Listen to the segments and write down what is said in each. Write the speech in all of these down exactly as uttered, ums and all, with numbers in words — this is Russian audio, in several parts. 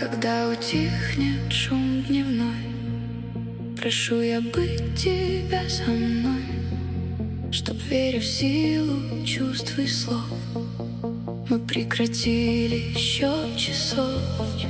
Когда утихнет шум дневной, прошу я быть тебя со мной, чтоб, веря в силу чувств и слов, мы прекратили счет часов.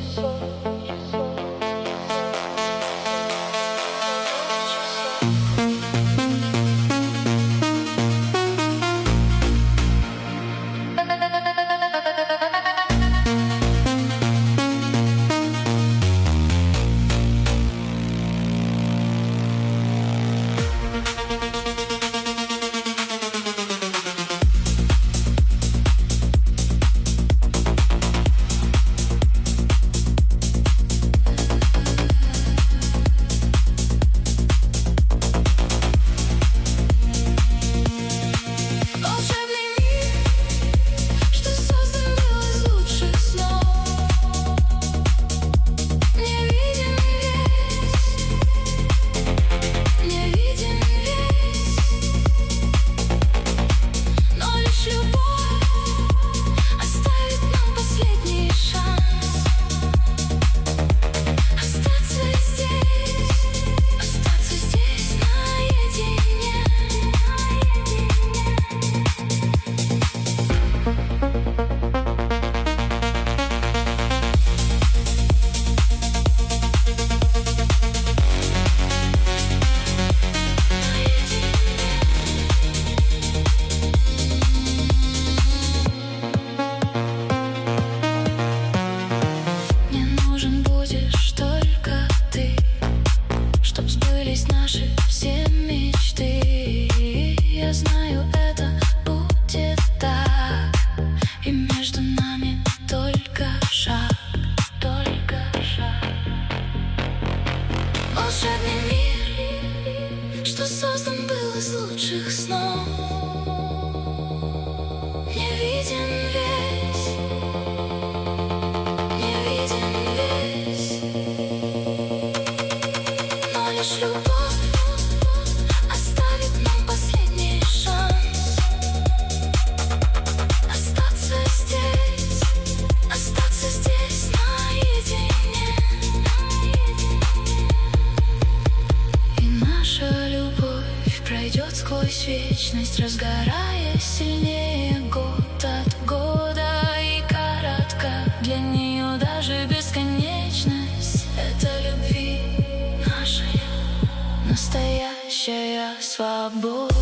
Что создан был из лучших снов, не виден весь, не виден весь, но лишь любовь оставит нам последний шанс остаться здесь, остаться здесь наедине, и наша любовь пройдет сквозь вечность, разгораясь сильнее год от года. И коротка для нее даже бесконечность. Это любви наша настоящая свобода.